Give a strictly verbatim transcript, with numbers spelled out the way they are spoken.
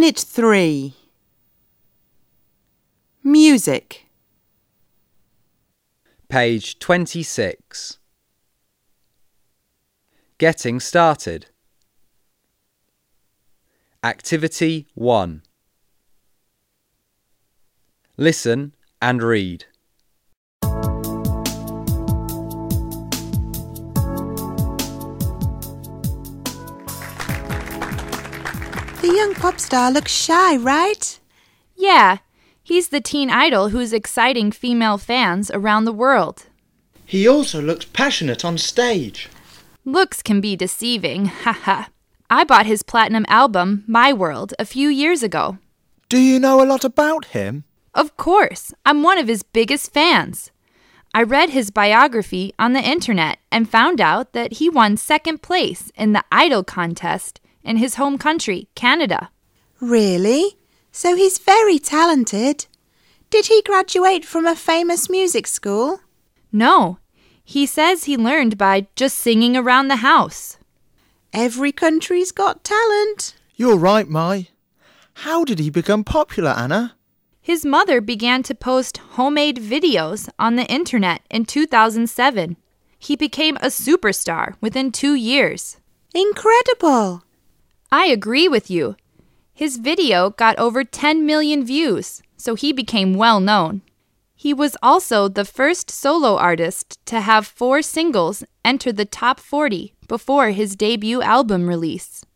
Unit three. Music. Page twenty-six. Getting started. Activity one. Listen and read. The young pop star looks shy, right? Yeah, he's the teen idol who's exciting female fans around the world. He also looks passionate on stage. Looks can be deceiving, haha. I bought his platinum album, My World, a few years ago. Do you know a lot about him? Of course, I'm one of his biggest fans. I read his biography on the internet and found out that he won second place in the Idol contest in his home country, Canada. Really? So he's very talented. Did he graduate from a famous music school? No, he says he learned by just singing around the house. Every country's got talent. You're right, Mai. How did he become popular, Anna? His mother began to post homemade videos on the internet in two thousand seven. He became a superstar within two years. Incredible! I agree with you. His video got over ten million views, so he became well known. He was also the first solo artist to have four singles enter the top forty before his debut album release.